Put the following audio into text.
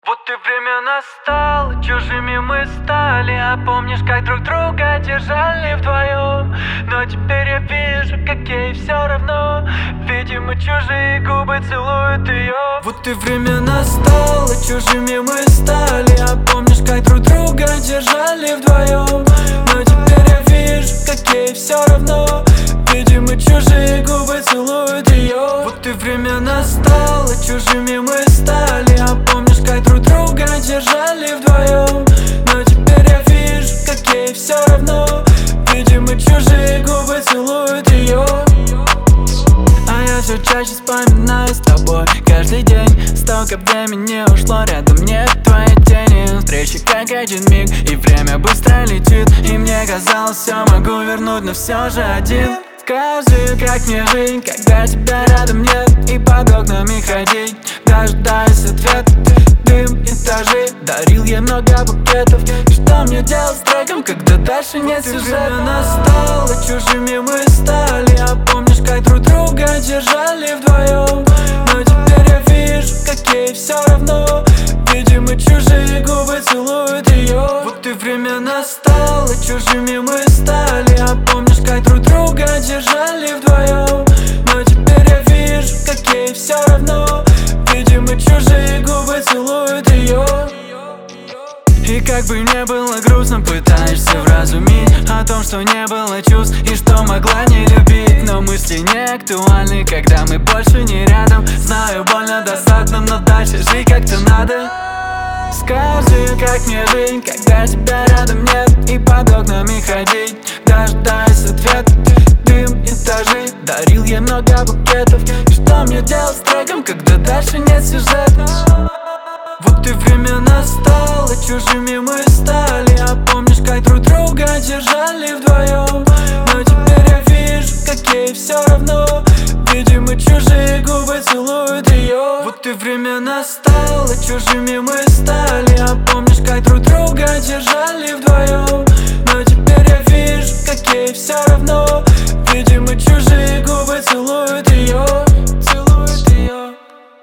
Вот и время настало, чужими мы стали. А помнишь, как друг друга держали вдвоем? Но теперь я вижу, как ей все равно. Видимо, чужие губы целуют ее. Вот и время настало, чужими мы стали. А помнишь, как друг друга держали вдвоем? Но теперь я вижу, как ей все равно. Видимо, чужие губы целуют ее. Вот и время настало, чужими мы стали. А помнишь, как друг друга держали вдвоем? Но теперь я вижу, как ей все равно. Видимо, чужие губы целуют ее. А я все чаще вспоминаю с тобой каждый день. Столько времени ушло, рядом нет твоей тени. Встречи как один миг, и время быстро летит. И мне казалось, все могу вернуть, но все же один. Скажи, как мне жить, когда тебя рядом нет? И под окнами ходить, дожидаясь ответа. Дым, этажи, дарил ей много букетов. И что мне делать с треком, когда дальше нет сюжета? Время настало, чужими мы стали. А помнишь, как друг друга держали вдвоем? Но теперь я вижу, как ей все равно. Видимо, чужие губы целуют ее. Вот и время настало, чужими мы стали. А помнишь, как друг друга держали вдвоем? Но теперь я вижу, как ей все равно. Видимо, чужие губы целуют ее. И как бы не было грустно, пытаешься вразумить о том, что не было чувств и что могла не любить. Но мысли не актуальны, когда мы больше не рядом. Знаю, больно, досадно, но дальше жить как-то надо. Скажи, как мне жить, когда тебя рядом нет? И под окнами ходить, дожидаясь ответа. Дым, этажи, дарил ей много букетов. И что мне делать с треком, когда дальше нет сюжета? Вот и время настало, чужими мы стали. А помнишь, как друг друга держали вдвоем? Но теперь я вижу, как ей все равно. Видимо, чужие губы целуют ее. Вот и время настало, чужими мы стали. А помнишь, как друг друга держали вдвоем? Но теперь я вижу, как ей все равно.